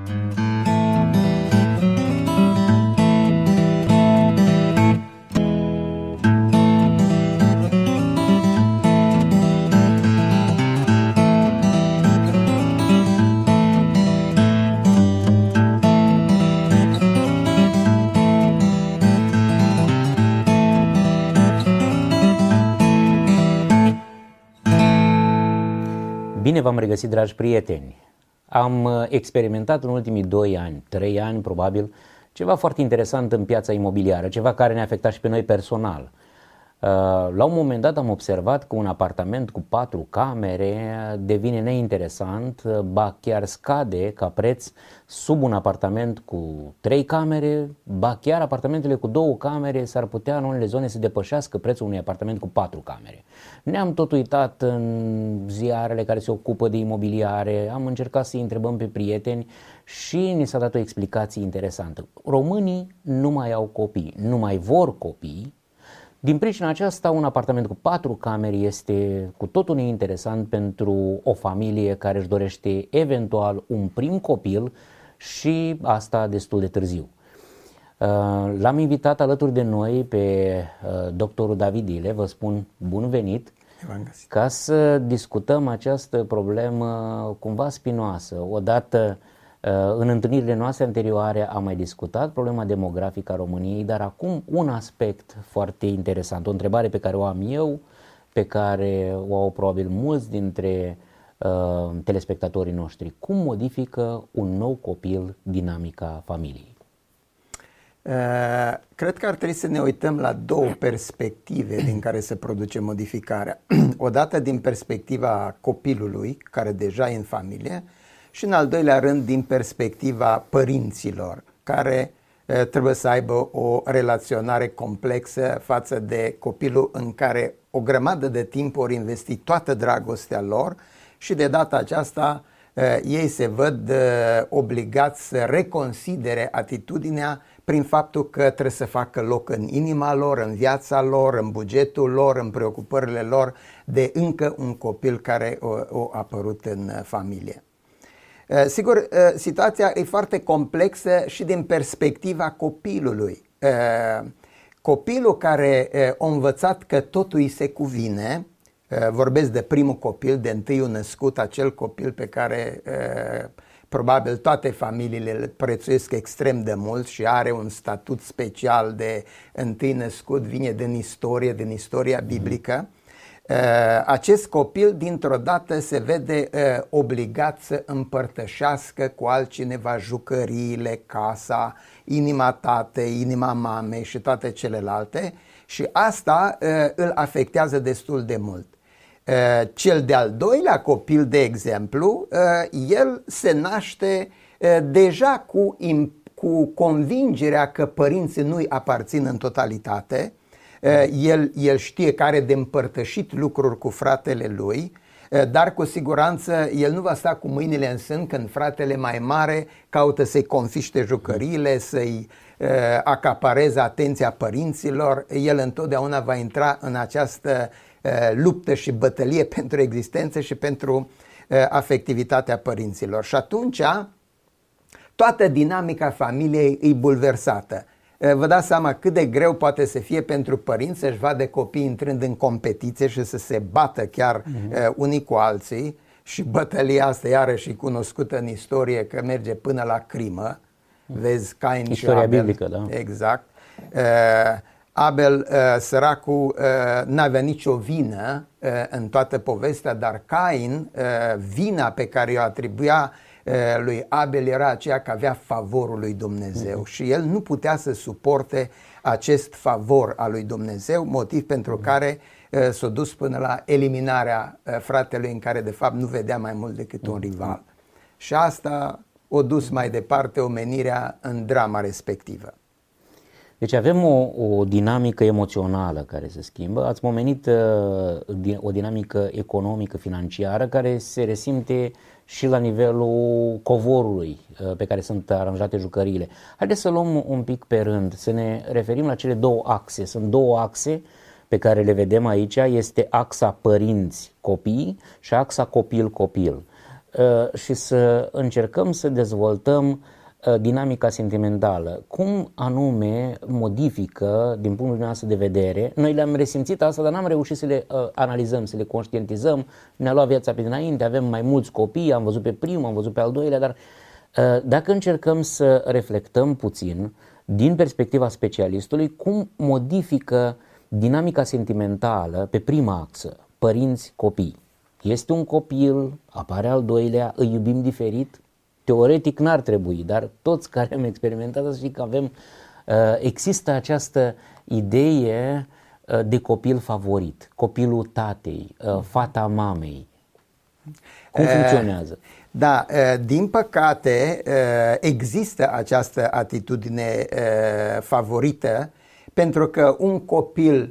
Bine v-am regăsit, dragi prieteni! Am experimentat în ultimii 2 ani, 3 ani probabil, ceva foarte interesant în piața imobiliară, ceva care ne-a afectat și pe noi personal. La un moment dat am observat că un apartament cu 4 camere devine neinteresant, ba chiar scade ca preț sub un apartament cu 3 camere, ba chiar apartamentele cu 2 camere s-ar putea în unele zone să depășească prețul unui apartament cu 4 camere. Ne-am tot uitat în ziarele care se ocupă de imobiliare, am încercat să-i întrebăm pe prieteni și ni s-a dat o explicație interesantă. Românii nu mai au copii, nu mai vor copii. Din pricina aceasta, un apartament cu 4 camere este cu totul neinteresant pentru o familie care își dorește eventual un prim copil și asta destul de târziu. L-am invitat alături de noi pe doctorul David Ile, vă spun bun venit, ca să discutăm această problemă cumva spinoasă. Odată în întâlnirile noastre anterioare am mai discutat problema demografică a României, dar acum un aspect foarte interesant, o întrebare pe care o am eu, pe care o au probabil mulți dintre telespectatorii noștri. Cum modifică un nou copil dinamica familiei? Cred că ar trebui să ne uităm la 2 perspective din care se produce modificarea. Odată din perspectiva copilului, care deja e în familie, și în al doilea rând din perspectiva părinților, care trebuie să aibă o relaționare complexă față de copilul în care o grămadă de timp ori investi toată dragostea lor și de data aceasta ei se văd obligați să reconsidere atitudinea prin faptul că trebuie să facă loc în inima lor, în viața lor, în bugetul lor, în preocupările lor de încă un copil care a apărut în familie. Sigur, situația e foarte complexă și din perspectiva copilului. Copilul care a învățat că totul îi se cuvine, vorbesc de primul copil, de întâiul născut, acel copil pe care probabil toate familiile îl prețuiesc extrem de mult și are un statut special de întâi născut, vine din istoria biblică. Acest copil dintr-o dată se vede obligat să împărtășească cu altcineva jucăriile, casa, inima tatei, inima mamei și toate celelalte și asta îl afectează destul de mult. Cel de-al doilea copil, de exemplu, el se naște deja cu convingerea că părinții nu-i aparțin în totalitate. El știe că are de împărtășit lucruri cu fratele lui, dar cu siguranță el nu va sta cu mâinile în sân când fratele mai mare caută să-i confiște jucăriile, să-i acapareze atenția părinților. El întotdeauna va intra în această luptă și bătălie pentru existență și pentru afectivitatea părinților. Și atunci toată dinamica familiei e bulversată. Vă dați seama cât de greu poate să fie pentru părinți să-și vadă copiii intrând în competiție și să se bată chiar unii cu alții și bătălia asta iarăși e cunoscută în istorie că merge până la crimă. Vezi Cain și Istoria Abel. biblică, da. Exact. Abel, săracul, n-avea nicio vină în toată povestea, dar Cain, vina pe care o atribuia lui Abel era aceea că avea favorul lui Dumnezeu și el nu putea să suporte acest favor al lui Dumnezeu, motiv pentru care s-a dus până la eliminarea fratelui în care de fapt nu vedea mai mult decât un rival. Și asta a dus mai departe omenirea în drama respectivă. Deci avem o dinamică emoțională care se schimbă, ați pomenit o dinamică economică, financiară, care se resimte și la nivelul covorului pe care sunt aranjate jucăriile. Haideți să luăm un pic pe rând, să ne referim la cele 2 axe. Sunt 2 axe pe care le vedem aici, este axa părinți-copii și axa copil-copil. și să încercăm să dezvoltăm dinamica sentimentală. Cum anume modifică, din punctul nostru de vedere, noi le-am resimțit asta, dar n-am reușit să le analizăm, să le conștientizăm, ne-a luat viața pe dinainte, avem mai mulți copii, am văzut pe primul, am văzut pe al doilea, dar dacă încercăm să reflectăm puțin, din perspectiva specialistului, cum modifică dinamica sentimentală pe prima axă, părinți-copii. Este un copil, apare al doilea, îi iubim diferit? Teoretic n-ar trebui, dar toți care am experimentat să știi că există această idee de copil favorit, copilul tatei, fata mamei. Cum funcționează? Da, din păcate există această atitudine favorită, pentru că un copil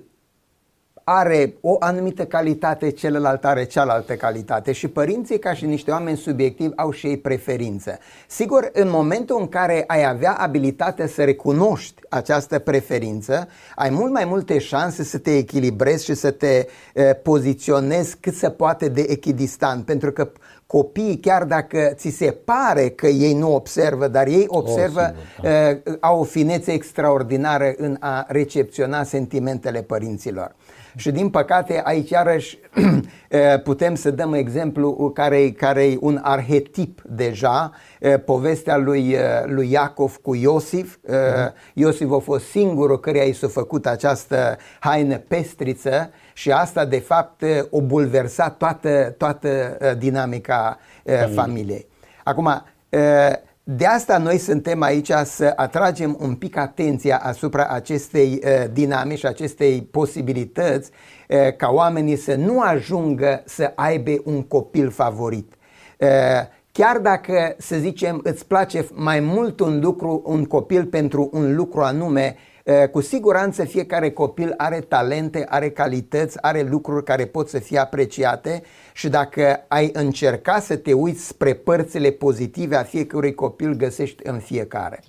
are o anumită calitate, celălalt are cealaltă calitate și părinții, ca și niște oameni subiectivi, au și ei preferință. Sigur, în momentul în care ai avea abilitatea să recunoști această preferință, ai mult mai multe șanse să te echilibrezi și să te poziționezi cât se poate de echidistant, pentru că copiii, chiar dacă ți se pare că ei nu observă, dar ei observă, au o finețe extraordinară în a recepționa sentimentele părinților. Și din păcate aici iarăși putem să dăm exemplu care e un arhetip deja, povestea lui Iacov cu Iosif. Iosif a fost singurul căreia i s-a făcut această haină pestriță și asta de fapt o bulversat toată dinamica familiei. Acum, de asta noi suntem aici să atragem un pic atenția asupra acestei dinamici, acestei posibilități ca oamenii să nu ajungă să aibă un copil favorit. Chiar dacă, să zicem, îți place mai mult un copil pentru un lucru anume, cu siguranță fiecare copil are talente, are calități, are lucruri care pot să fie apreciate și dacă ai încerca să te uiți spre părțile pozitive a fiecărui copil, găsești în fiecare.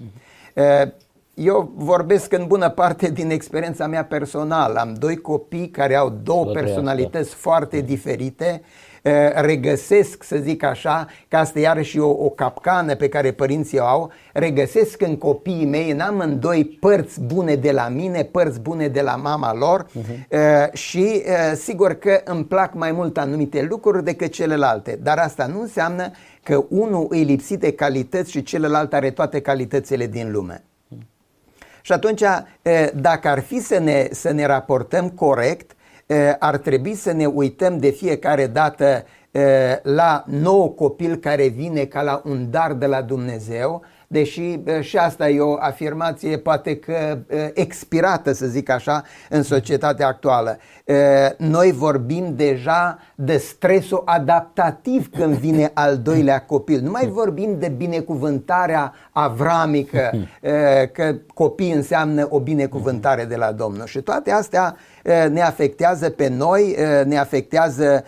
Eu vorbesc în bună parte din experiența mea personală. Am doi copii care au două personalități foarte diferite. Regăsesc, să zic așa, că asta e iarăși o capcană pe care părinții o au, regăsesc în copiii mei, în amândoi, părți bune de la mine, părți bune de la mama lor și sigur că îmi plac mai mult anumite lucruri decât celelalte, dar asta nu înseamnă că unul îi lipsit de calități și celălalt are toate calitățile din lume. Și atunci, dacă ar fi să ne raportăm corect, ar trebui să ne uităm de fiecare dată la nou copil care vine ca la un dar de la Dumnezeu, deși și asta e o afirmație poate că expirată, să zic așa, în societatea actuală. Noi vorbim deja de stresul adaptativ când vine al doilea copil. Nu mai vorbim de binecuvântarea avramică, că copii înseamnă o binecuvântare de la Domnul. Și toate astea ne afectează pe noi, ne afectează,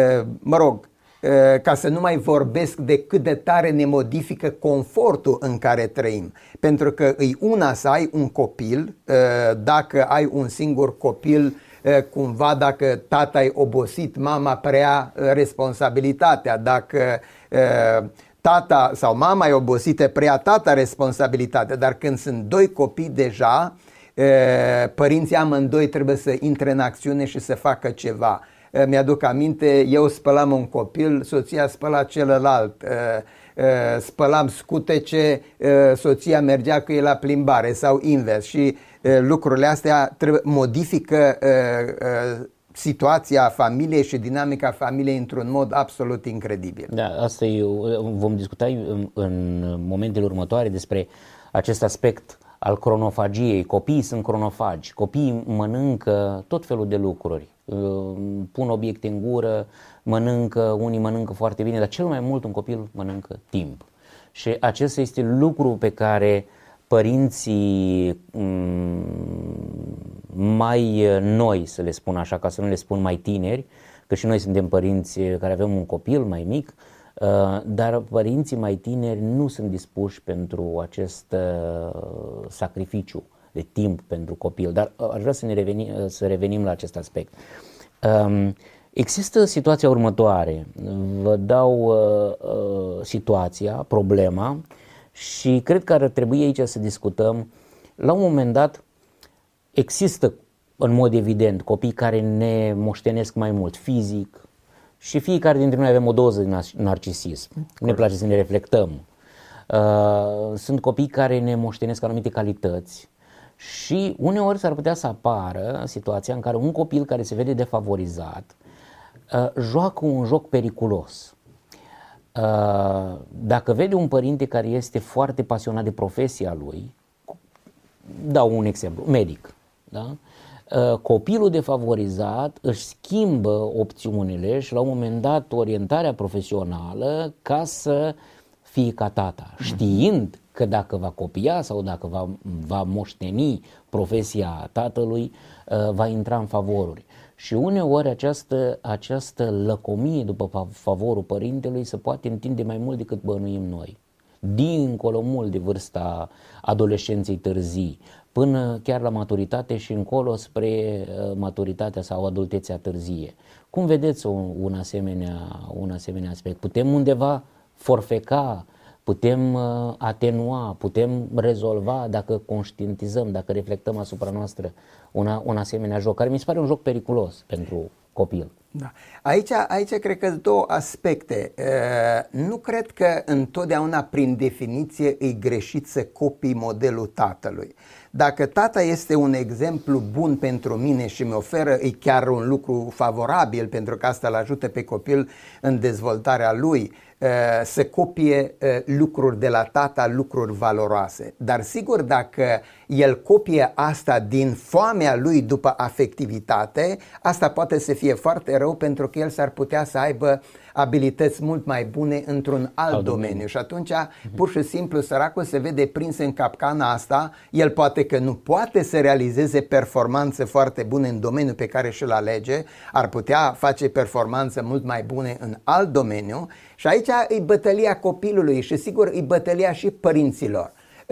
ca să nu mai vorbesc de cât de tare ne modifică confortul în care trăim. Pentru că îi una să ai un copil, dacă ai un singur copil, cumva dacă tata e obosit, mama preia responsabilitatea, dacă tata sau mama e obosită, preia tata responsabilitatea, dar când sunt doi copii deja, părinții amândoi trebuie să intre în acțiune și să facă ceva. Mi-aduc aminte, eu spălam un copil, soția spăla celălalt, spălam scutece, soția mergea cu el la plimbare sau invers și lucrurile astea modifică situația familiei și dinamica familiei într-un mod absolut incredibil. Da, asta vom discuta în momentele următoare despre acest aspect al cronofagiei. Copiii sunt cronofagi, copiii mănâncă tot felul de lucruri, pun obiecte în gură, unii mănâncă foarte bine, dar cel mai mult un copil mănâncă timp. Și acesta este lucru pe care părinții mai noi, să le spun așa, ca să nu le spun mai tineri, că și noi suntem părinți care avem un copil mai mic, dar părinții mai tineri nu sunt dispuși pentru acest sacrificiu de timp pentru copil. Dar aș vrea să revenim la acest aspect. Există situația următoare. Vă dau situația, problema și cred că ar trebui aici să discutăm. La un moment dat există în mod evident copii care ne moștenesc mai mult fizic și fiecare dintre noi avem o doză de narcisism. Ne place să ne reflectăm. Sunt copii care ne moștenesc anumite calități și uneori s-ar putea să apară situația în care un copil care se vede defavorizat joacă un joc periculos. Dacă vede un părinte care este foarte pasionat de profesia lui, dau un exemplu, medic, da? Copilul defavorizat își schimbă opțiunile și la un moment dat orientarea profesională ca să fie ca tata, știind că dacă va copia sau dacă va moșteni profesia tatălui, va intra în favoruri. Și uneori această lăcomie după favorul părintelui se poate întinde mai mult decât bănuim noi. Dincolo mult de vârsta adolescenței târzii, până chiar la maturitate și încolo spre maturitatea sau adultețea târzie. Cum vedeți un asemenea aspect? Putem undeva forfeca, putem atenua, putem rezolva dacă conștientizăm, dacă reflectăm asupra noastră un asemenea joc, care mi se pare un joc periculos pentru copil. Da. Aici cred că sunt două aspecte. Nu cred că întotdeauna prin definiție e greșit să copii modelul tatălui. Dacă tata este un exemplu bun pentru mine și mi oferă, e chiar un lucru favorabil pentru că asta îl ajută pe copil în dezvoltarea lui, să copie lucruri de la tata, lucruri valoroase. Dar sigur dacă el copie asta din foamea lui după afectivitate, asta poate să fie foarte rău pentru că el s-ar putea să aibă abilități mult mai bune într-un alt domeniu. Și atunci pur și simplu săracul se vede prins în capcana asta, el poate că nu poate să realizeze performanțe foarte bune în domeniul pe care și-l alege, ar putea face performanțe mult mai bune în alt domeniu și aici e bătălia copilului și sigur e bătălia și părinților.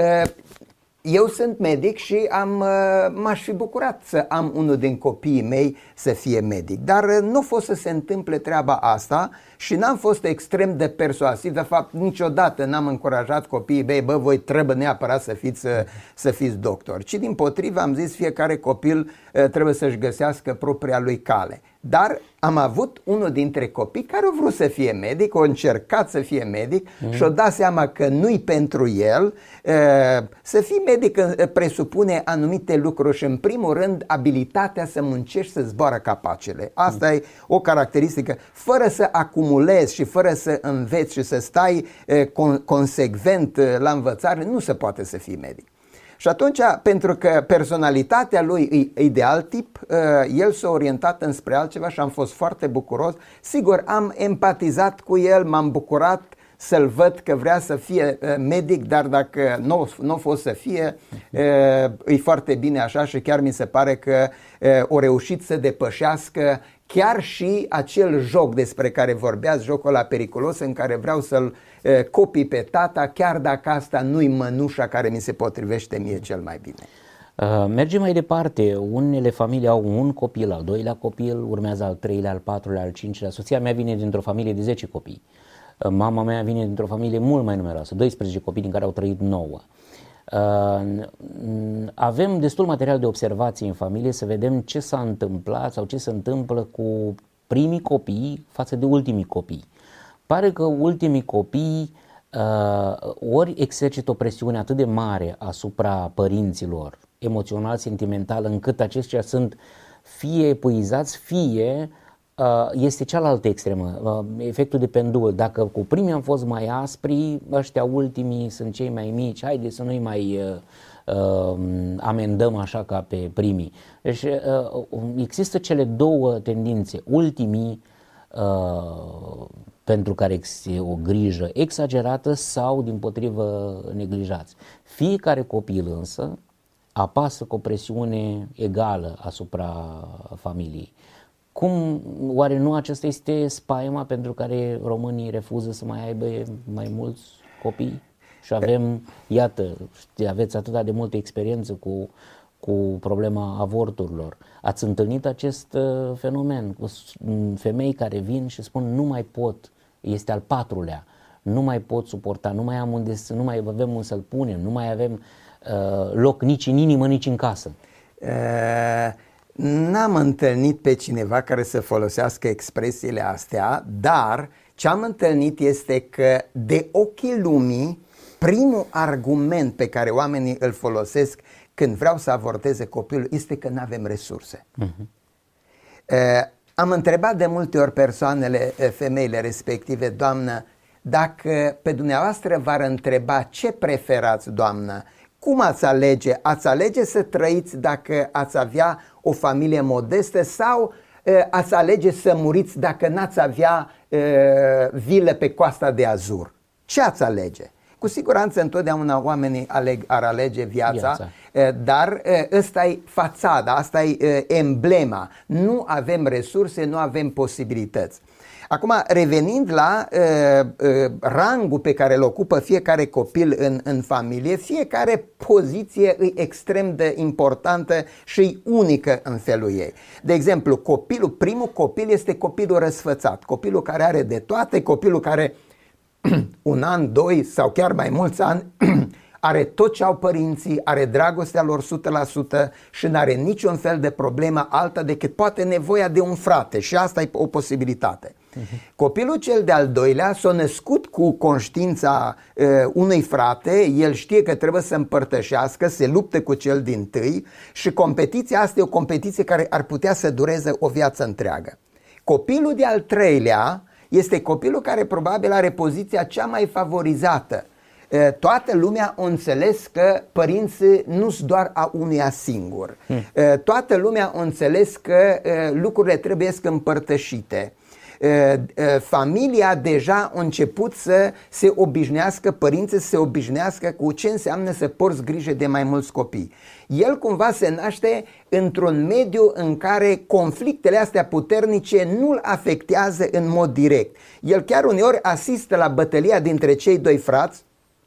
Eu sunt medic și m-aș fi bucurat să am unul din copiii mei să fie medic, dar nu a fost să se întâmple treaba asta și n-am fost extrem de persuasiv. De fapt, niciodată n-am încurajat copiii mei, voi trebuie neapărat să fiți doctor, ci dimpotrivă am zis fiecare copil trebuie să-și găsească propria lui cale. Dar am avut unul dintre copii care a vrut să fie medic, a încercat să fie medic și a dat seama că nu-i pentru el. Să fii medic presupune anumite lucruri și în primul rând abilitatea să muncești, să zboară capacele. Asta e o caracteristică. Fără să acumulezi și fără să înveți și să stai consecvent la învățare, nu se poate să fii medic. Și atunci, pentru că personalitatea lui e de alt tip, el s-a orientat înspre altceva și am fost foarte bucuros. Sigur, am empatizat cu el, m-am bucurat să-l văd că vrea să fie medic, dar dacă nu a fost să fie, e foarte bine așa și chiar mi se pare că o reușit să depășească chiar și acel joc despre care vorbeați, jocul ăla periculos în care vreau să-l copii pe tata, chiar dacă asta nu-i mănușa care mi se potrivește mie cel mai bine. Mergem mai departe. Unele familii au un copil, al doilea copil, urmează al treilea, al patrulea, al cincilea. Soția mea vine dintr-o familie de 10 copii. Mama mea vine dintr-o familie mult mai numeroasă, 12 copii din care au trăit 9. Avem destul material de observație în familie să vedem ce s-a întâmplat sau ce se întâmplă cu primii copii față de ultimii copii. Pare că ultimii copii ori exercită o presiune atât de mare asupra părinților, emoțional, sentimental, încât aceștia sunt fie epuizați, fie este cealaltă extremă, efectul de pendul. Dacă cu primii am fost mai aspri, ăștia ultimii sunt cei mai mici, haide să nu-i mai amendăm așa ca pe primii. Deci există cele două tendințe, ultimii pentru care există o grijă exagerată sau dimpotrivă neglijați. Fiecare copil însă apasă cu o presiune egală asupra familiei. Cum, oare nu aceasta este spaima pentru care românii refuză să mai aibă mai mulți copii? Și avem, iată, aveți atâta de multă experiență cu cu problema avorturilor. Ați întâlnit acest fenomen cu femei care vin și spun nu mai pot, este al patrulea, nu mai pot suporta, nu mai am unde, nu mai avem unde să-l punem, nu mai avem loc nici în inimă, nici în casă. N-am întâlnit pe cineva care să folosească expresiile astea, dar ce am întâlnit este că de ochii lumii, primul argument pe care oamenii îl folosesc când vreau să avorteze copilul este că nu avem resurse. Am întrebat de multe ori femeile respective, doamnă, dacă pe dumneavoastră v-ar întreba ce preferați, doamnă, cum ați alege? Ați alege să trăiți dacă ați avea o familie modestă sau ați alege să muriți dacă n-ați avea vilă pe Coasta de Azur? Ce ați alege? Cu siguranță întotdeauna oamenii ar alege viața. Dar ăsta e fațada, asta e emblema. Nu avem resurse, nu avem posibilități. Acum, revenind la rangul pe care îl ocupă fiecare copil în familie, fiecare poziție e extrem de importantă și e unică în felul ei. De exemplu, primul copil este copilul răsfățat, copilul care are de toate, copilul care un an, doi sau chiar mai mulți ani are tot ce au părinții, are dragostea lor 100% și nu are niciun fel de problemă alta decât poate nevoia de un frate și asta e o posibilitate. Copilul cel de-al doilea s-a născut cu conștiința unui frate, el știe că trebuie să împărtășească, se luptă cu cel dintâi și competiția asta e o competiție care ar putea să dureze o viață întreagă. Copilul de-al treilea este copilul care probabil are poziția cea mai favorizată. Toată lumea a înțeles că părinții nu sunt doar a unuia singur. Toată lumea a înțeles că lucrurile trebuie să împărtășite. Familia deja a început să se obișnuiască, părinții să se obișnuiască cu ce înseamnă să porți grijă de mai mulți copii. El cumva se naște într-un mediu în care conflictele astea puternice nu-l afectează în mod direct. El chiar uneori asistă la bătălia dintre cei doi frați,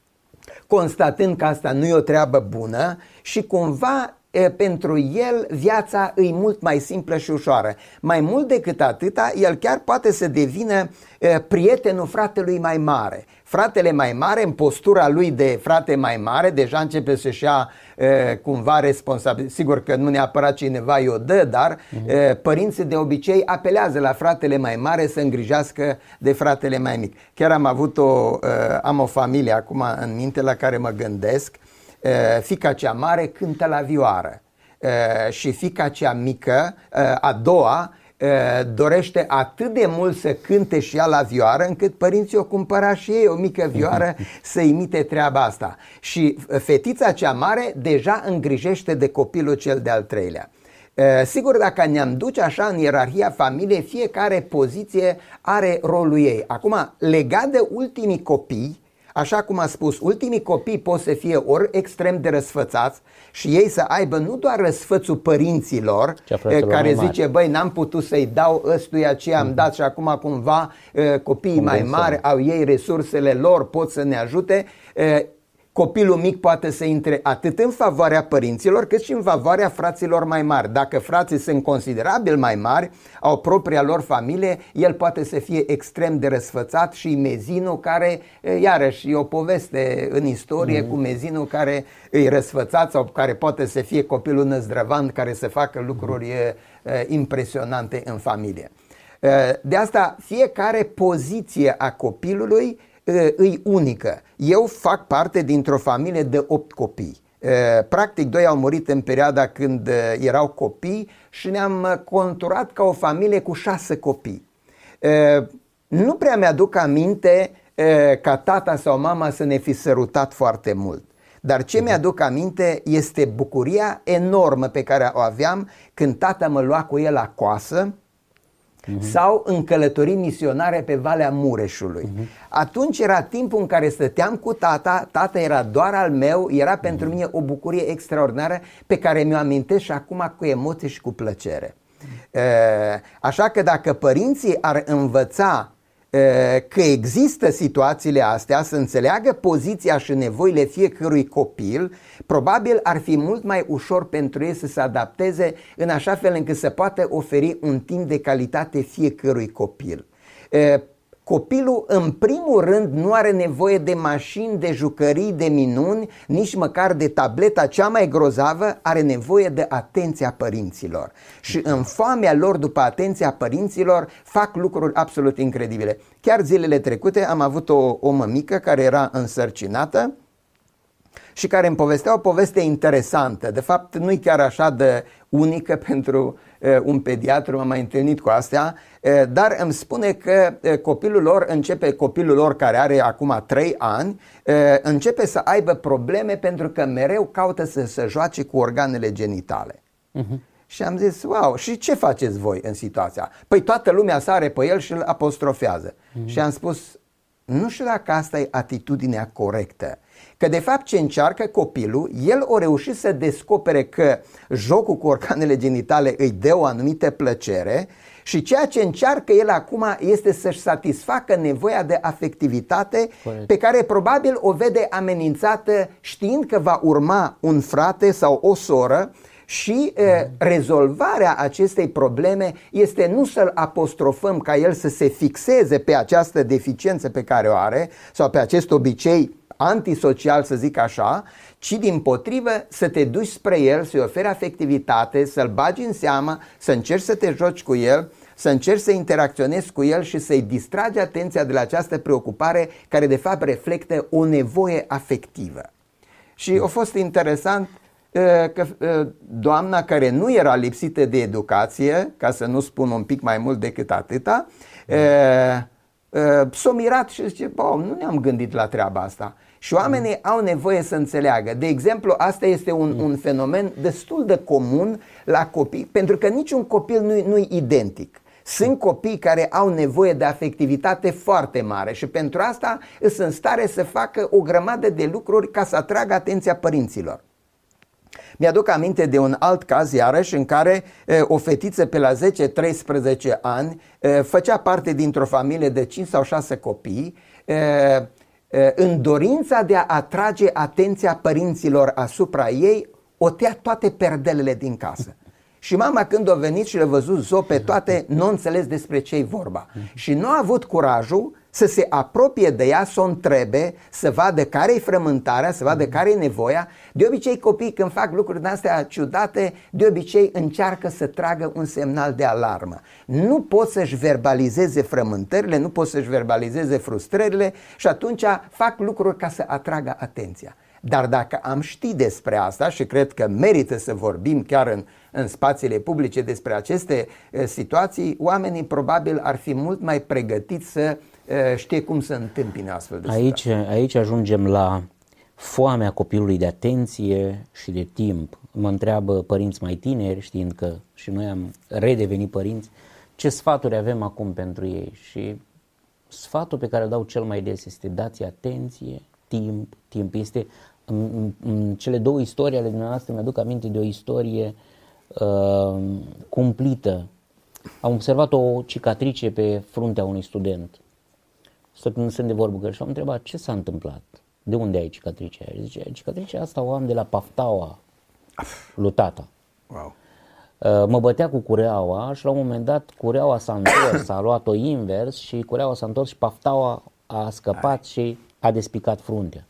constatând că asta nu e o treabă bună și cumva pentru el viața e mult mai simplă și ușoară. Mai mult decât atâta, el chiar poate să devină prietenul fratelui mai mare. Fratele mai mare, în postura lui de frate mai mare, deja începe să-și ia cumva responsabil. Sigur că nu neapărat cineva i-o dă, dar părinții de obicei apelează la fratele mai mare să îngrijească de fratele mai mic. Chiar am o familie acum în minte la care mă gândesc. Fiica cea mare cântă la vioară și fiica cea mică, a doua, dorește atât de mult să cânte și ea la vioară încât părinții o cumpăra și ei o mică vioară să imite treaba asta. Și fetița cea mare deja îngrijește de copilul cel de-al treilea. Sigur, dacă ne-am duce așa în ierarhia familiei, fiecare poziție are rolul ei. Acum, legat de ultimii copii, așa cum a spus, ultimii copii pot să fie ori extrem de răsfățați și ei să aibă nu doar răsfățul părinților care zice, băi, n-am putut să-i dau ăstuia ce am dat și acum cumva copiii mai mari au ei resursele lor, pot să ne ajute. Copilul mic poate să intre atât în favoarea părinților cât și în favoarea fraților mai mari. Dacă frații sunt considerabil mai mari, au propria lor familie, el poate să fie extrem de răsfățat și mezinul care, iarăși, e o poveste în istorie cu mezinul care îi răsfățat sau care poate să fie copilul năzdrăvant care să facă lucruri impresionante în familie. De asta, fiecare poziție a copilului îi unică. Eu fac parte dintr-o familie de 8 copii. Practic, 2 au murit în perioada când erau copii și ne-am conturat ca o familie cu 6 copii. Nu prea mi-aduc aminte ca tata sau mama să ne fi sărutat foarte mult. Dar ce mi-aduc aminte este bucuria enormă pe care o aveam când tata mă lua cu el la coasă sau în călătorii misionare pe Valea Mureșului. Atunci era timpul în care stăteam cu tata, tata era doar al meu, era pentru mine o bucurie extraordinară pe care mi-o amintesc și acum cu emoție și cu plăcere. Așa că dacă părinții ar învăța că există situațiile astea, să înțeleagă poziția și nevoile fiecărui copil, probabil ar fi mult mai ușor pentru ei să se adapteze în așa fel încât să poată oferi un timp de calitate fiecărui copil. Copilul, în primul rând, nu are nevoie de mașini, de jucării, de minuni, nici măcar de tableta cea mai grozavă, are nevoie de atenția părinților. Și în foamea lor după atenția părinților fac lucruri absolut incredibile. Chiar zilele trecute am avut o mămică care era însărcinată și care îmi povestea o poveste interesantă. De fapt, nu-i chiar așa de unică pentru un pediatru, m-am mai întâlnit cu astea, dar îmi spune că copilul lor care are acum 3 ani, începe să aibă probleme pentru că mereu caută să se joace cu organele genitale. Și am zis, wow, și ce faceți voi în situația? Păi toată lumea sare pe el și îl apostrofează. Și am spus, nu știu dacă asta e atitudinea corectă. Că de fapt ce încearcă copilul, el o reușit să descopere că jocul cu organele genitale îi dă o anumită plăcere și ceea ce încearcă el acum este să-și satisfacă nevoia de afectivitate pe care probabil o vede amenințată știind că va urma un frate sau o soră și rezolvarea acestei probleme este nu să-l apostrofăm ca el să se fixeze pe această deficiență pe care o are sau pe acest obicei antisocial, să zic așa, ci dimpotrivă să te duci spre el, să-i oferi afectivitate, să-l bagi în seamă, să încerci să te joci cu el, să încerci să interacționezi cu el și să-i distragi atenția de la această preocupare care de fapt reflectă o nevoie afectivă. Și a fost interesant că doamna, care nu era lipsită de educație, ca să nu spun un pic mai mult decât atâta, s-a mirat și zice, nu ne-am gândit la treaba asta. Și oamenii au nevoie să înțeleagă. De exemplu, asta este un fenomen destul de comun la copii, pentru că niciun copil nu-i identic. Sunt copii care au nevoie de afectivitate foarte mare și pentru asta sunt în stare să facă o grămadă de lucruri ca să atragă atenția părinților. Mi-aduc aminte de un alt caz iarăși în care o fetiță pe la 10-13 ani făcea parte dintr-o familie de 5 sau 6 copii, în dorința de a atrage atenția părinților asupra ei, o tea toate perdelele din casă. Și mama, când a venit și le-a văzut zope toate, nu a înțeles despre ce-i vorba. Și nu a avut curajul să se apropie de ea, să o întrebe, să vadă care-i frământarea, să vadă care-i nevoia. De obicei copiii când fac lucruri de astea ciudate, de obicei încearcă să tragă un semnal de alarmă. Nu pot să-și verbalizeze frământările, nu pot să-și verbalizeze frustrările și atunci fac lucruri ca să atragă atenția. Dar dacă am ști despre asta, și cred că merită să vorbim chiar în spațiile publice despre aceste situații, oamenii probabil ar fi mult mai pregătiți să știe cum să întâmpine astfel de situații. Aici ajungem la foamea copilului de atenție și de timp. Mă întreabă părinți mai tineri, știind că și noi am redevenit părinți, ce sfaturi avem acum pentru ei. Și sfatul pe care îl dau cel mai des este dați atenție, timp. Este în cele 2 istorii ale dumneavoastră, mi-aduc aminte de o istorie cumplită. Am observat o cicatrice pe fruntea unui student. Sunt de vorbă că și am întrebat ce s-a întâmplat, de unde ai cicatricea aia? Zice, cicatricea asta o am de la paftaua lui tata. Wow. Mă bătea cu cureaua și la un moment dat cureaua s-a întors, a luat-o invers și cureaua s-a întors și paftaua a scăpat și a despicat fruntea.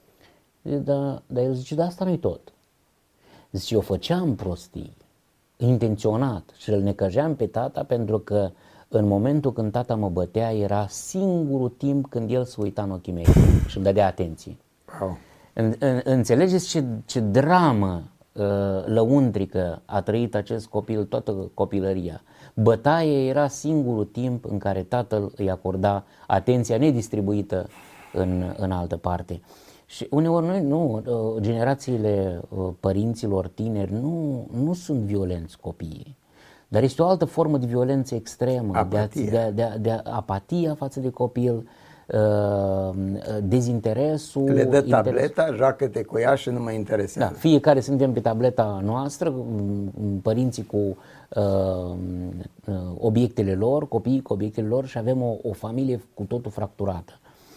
Dar el zice, dar asta nu-i tot. Zice, eu făceam prostii, intenționat și îl necăjeam pe tata pentru că în momentul când tata mă bătea era singurul timp când el se uita în ochii mei și îmi dădea atenție. Wow. Înțelegeți ce dramă lăuntrică a trăit acest copil toată copilăria. Bătaie era singurul timp în care tatăl îi acorda atenția nedistribuită în altă parte. Și uneori noi generațiile părinților tineri nu sunt violenți copiii, dar este o altă formă de violență extremă, de apatia față de copil, dezinteresul. Le dă tableta, joacă-te cu ea și nu mă interesează. Da, fiecare suntem pe tableta noastră, părinții cu obiectele lor, copiii cu obiectele lor și avem o familie cu totul fracturată.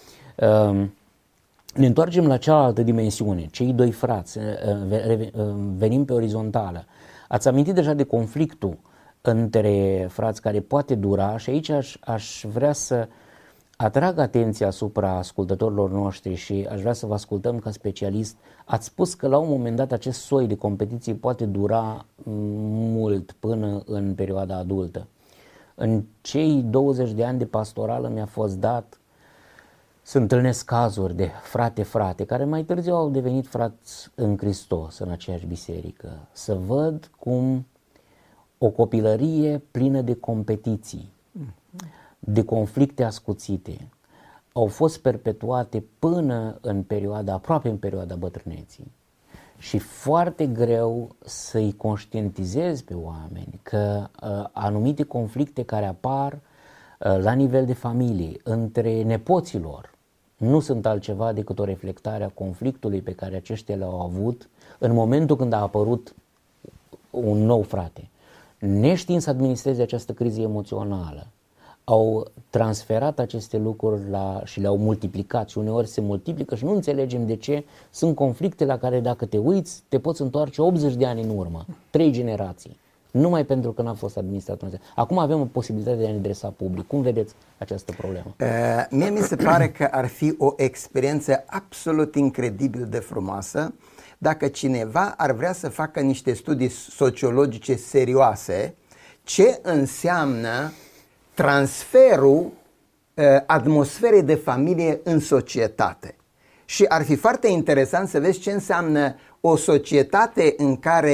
Ne întoarcem la cealaltă dimensiune, cei doi frați, venim pe orizontală. Ați amintit deja de conflictul între frați care poate dura și aici aș vrea să atrag atenția asupra ascultătorilor noștri și aș vrea să vă ascultăm ca specialist. Ați spus că la un moment dat acest soi de competiție poate dura mult până în perioada adultă. În cei 20 de ani de pastorală mi-a fost dat să întâlnesc cazuri de frate care mai târziu au devenit frați în Hristos, în aceeași biserică. Să văd cum o copilărie plină de competiții, de conflicte ascuțite, au fost perpetuate până aproape în perioada bătrâneții. Și foarte greu să-i conștientizezi pe oameni că anumite conflicte care apar la nivel de familie, între nepoților, nu sunt altceva decât o reflectare a conflictului pe care aceștia l-au avut în momentul când a apărut un nou frate. Neștiind să administreze această criză emoțională, au transferat aceste lucruri și le-au multiplicat și uneori se multiplică și nu înțelegem de ce. Sunt conflicte la care dacă te uiți te poți întoarce 80 de ani în urmă, 3 generații, numai pentru că n-a fost administrat. Acum avem o posibilitate de a ne adresa public. Cum vedeți această problemă? Mie mi se pare că ar fi o experiență absolut incredibil de frumoasă dacă cineva ar vrea să facă niște studii sociologice serioase ce înseamnă transferul atmosferei de familie în societate. Și ar fi foarte interesant să vezi ce înseamnă o societate în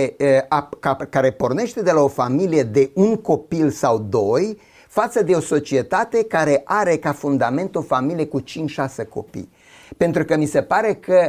care pornește de la o familie de un copil sau doi față de o societate care are ca fundament o familie cu 5-6 copii. Pentru că mi se pare că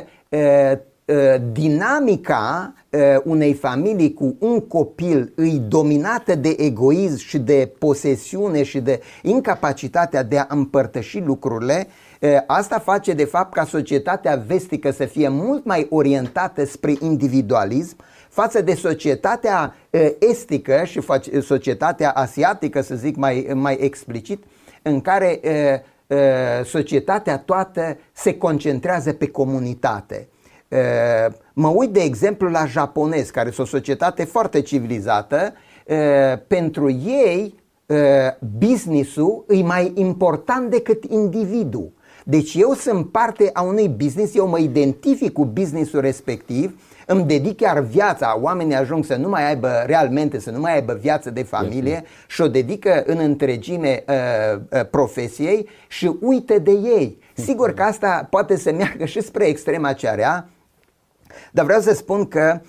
dinamica unei familii cu un copil îi dominată de egoism și de posesiune și de incapacitatea de a împărtăși lucrurile, asta face de fapt ca societatea vestică să fie mult mai orientată spre individualism față de societatea estică și societatea asiatică, să zic mai explicit, în care societatea toată se concentrează pe comunitate. Mă uit de exemplu la japonezi, care sunt o societate foarte civilizată. Pentru ei business-ul e mai important decât individul. Deci eu sunt parte a unui business, eu mă identific cu business-ul respectiv, îmi dedic chiar viața, oamenii ajung să nu mai aibă realmente, să nu mai aibă viață de familie și o dedică în întregime profesiei și uită de ei. Sigur că asta poate să meargă și spre extrema cea rea, dar vreau să spun că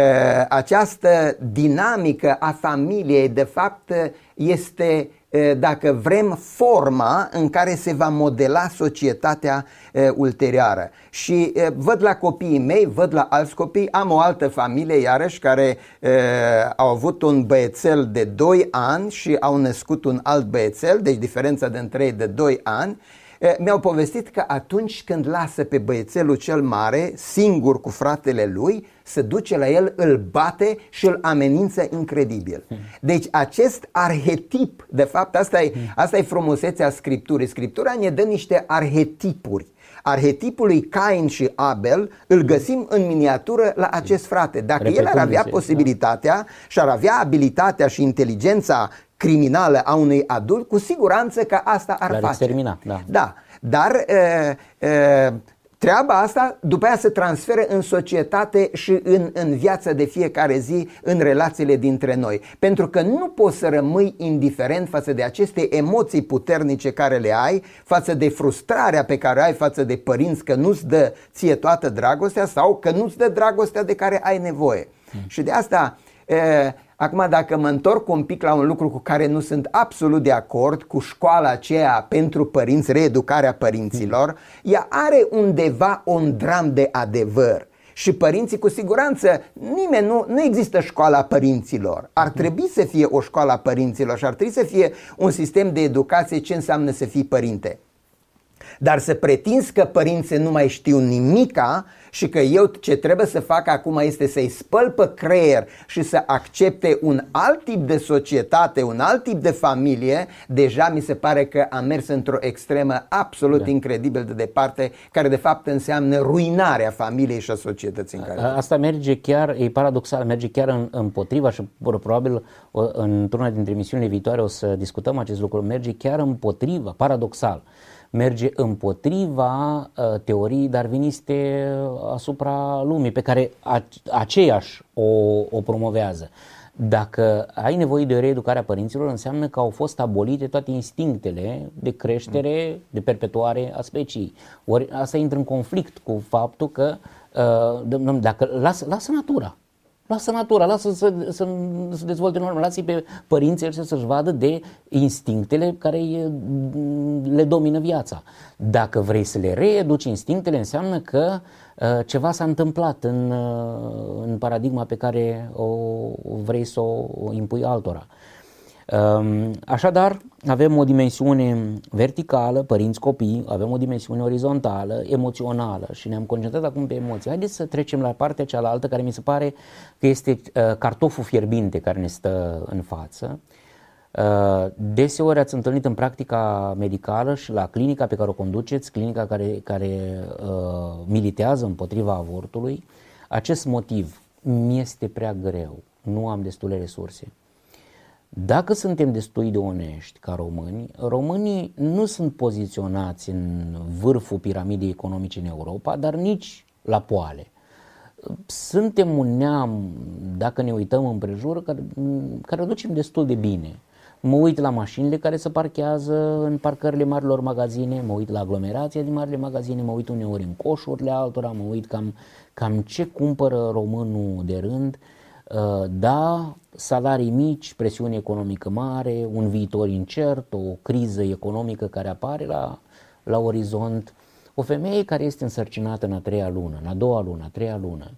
această dinamică a familiei de fapt este, dacă vrem, forma în care se va modela societatea ulterioară. Și văd la copiii mei, văd la alți copii, am o altă familie iarăși care au avut un băiețel de 2 ani și au născut un alt băiețel, deci diferența dintre ei de 2 ani. Mi-au povestit că atunci când lasă pe băiețelul cel mare singur cu fratele lui, se duce la el, îl bate și îl amenință incredibil. Deci acest arhetip, de fapt asta e frumusețea Scripturii. Scriptura ne dă niște arhetipuri. Arhetipul lui Cain și Abel îl găsim în miniatură la acest frate. Dacă el ar avea posibilitatea și ar avea abilitatea și inteligența criminală a unui adult, cu siguranță că asta ar face. Extermina, da. Dar treaba asta după aia se transferă în societate și în viața de fiecare zi, în relațiile dintre noi. Pentru că nu poți să rămâi indiferent față de aceste emoții puternice care le ai, față de frustrarea pe care o ai față de părinți că nu-ți dă ție toată dragostea sau că nu-ți dă dragostea de care ai nevoie. Și de asta... Acum, dacă mă întorc un pic la un lucru cu care nu sunt absolut de acord, cu școala aceea pentru părinți, reeducarea părinților, ea are undeva un dram de adevăr. Și părinții, cu siguranță, nu există școala părinților. Ar trebui să fie o școală a părinților și ar trebui să fie un sistem de educație ce înseamnă să fii părinte. Dar să pretinzi că părinții nu mai știu nimica și că eu ce trebuie să fac acum este să-i spăl pe creier și să accepte un alt tip de societate, un alt tip de familie, deja mi se pare că am mers într-o extremă absolut incredibil de departe, care de fapt înseamnă ruinarea familiei și a societății în care. Asta merge chiar, e paradoxal, merge chiar împotriva și probabil într-una dintre emisiunile viitoare o să discutăm acest lucru, merge chiar împotriva, paradoxal, merge împotriva teoriei darwiniste asupra lumii, pe care aceiași o promovează. Dacă ai nevoie de o reeducare a părinților, înseamnă că au fost abolite toate instinctele de creștere, de perpetuare a speciei. Ori asta intră în conflict cu faptul că dacă lasă natura, lasă să dezvolte normal, lasă-i pe părinții să-și vadă de instinctele care le domină viața. Dacă vrei să le reeduci instinctele, înseamnă că ceva s-a întâmplat în paradigma pe care o vrei să o impui altora. Așadar, avem o dimensiune verticală, părinți-copii, avem o dimensiune orizontală, emoțională și ne-am concentrat acum pe emoții. Haideți să trecem la partea cealaltă, care mi se pare că este cartoful fierbinte care ne stă în față. Deseori ați întâlnit în practica medicală și la clinica pe care o conduceți, clinica care militează împotriva avortului, acest motiv: mi este prea greu, nu am destule resurse. Dacă suntem destui de onești ca românii nu sunt poziționați în vârful piramidei economice în Europa, dar nici la poale. Suntem un neam, dacă ne uităm împrejur, care ducem destul de bine. Mă uit la mașinile care se parchează în parcările marilor magazine, mă uit la aglomerația din marile magazine, mă uit uneori în coșurile altora, mă uit cam ce cumpără românul de rând. Da, salarii mici, presiune economică mare, un viitor incert, o criză economică care apare la orizont. O femeie care este însărcinată în a 3-a lună, în a 2-a lună, a 3-a lună,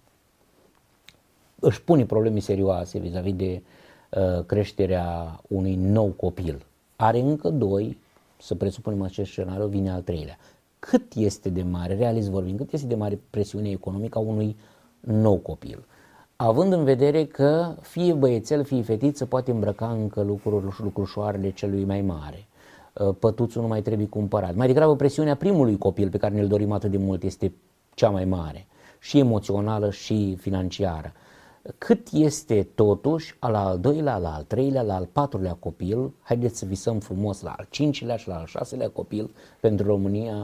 își pune probleme serioase vis-a-vis de creșterea unui nou copil. Are încă 2, să presupunem acest scenariu, vine al 3-lea. Cât este de mare, realist vorbind, cât este de mare presiunea economică a unui nou copil? Având în vedere că fie băiețel, fie fetiță poate îmbrăca încă lucrușoarele celui mai mare. Pătuțul nu mai trebuie cumpărat. Mai degrabă presiunea primului copil pe care ne-l dorim atât de mult este cea mai mare, și emoțională și financiară. Cât este totuși al 2-lea, al 3-lea, al 4-lea copil, haideți să visăm frumos la al 5-lea și la al 6-lea copil pentru România,